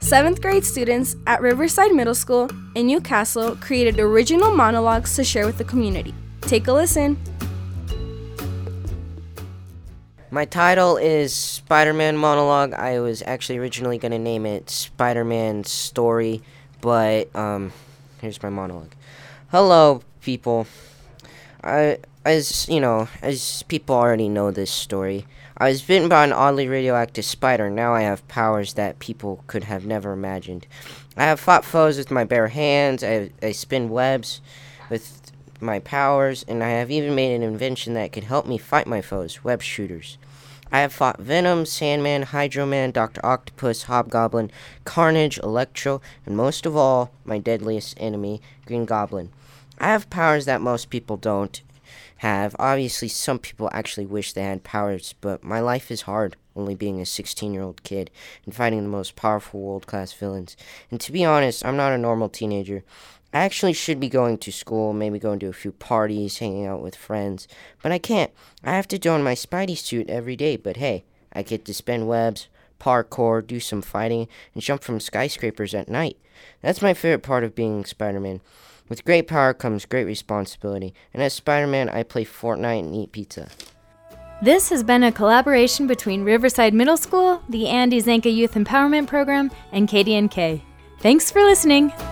7th grade students at Riverside Middle School in Newcastle created original monologues to share with the community. Take a listen. My title is Spider-Man Monologue. I was actually originally going to name it Spider-Man Story, but here's my monologue. Hello, people. As people already know this story, I was bitten by an oddly radioactive spider. Now I have powers that people could have never imagined. I have fought foes with my bare hands. I spin webs with my powers, and I have even made an invention that could help me fight my foes, web shooters. I have fought Venom, Sandman, Hydro-Man, Dr. Octopus, Hobgoblin, Carnage, Electro, and most of all, my deadliest enemy, Green Goblin. I have powers that most people don't have. Obviously, some people actually wish they had powers, but my life is hard, only being a 16-year-old kid and fighting the most powerful world-class villains. And to be honest, I'm not a normal teenager. I actually should be going to school, maybe going to a few parties, hanging out with friends, but I can't. I have to don my Spidey suit every day, but hey, I get to spin webs, parkour, do some fighting, and jump from skyscrapers at night. That's my favorite part of being Spider-Man. With great power comes great responsibility, and as Spider-Man, I play Fortnite and eat pizza. This has been a collaboration between Riverside Middle School, the Andy Zanka Youth Empowerment Program, and KDNK. Thanks for listening.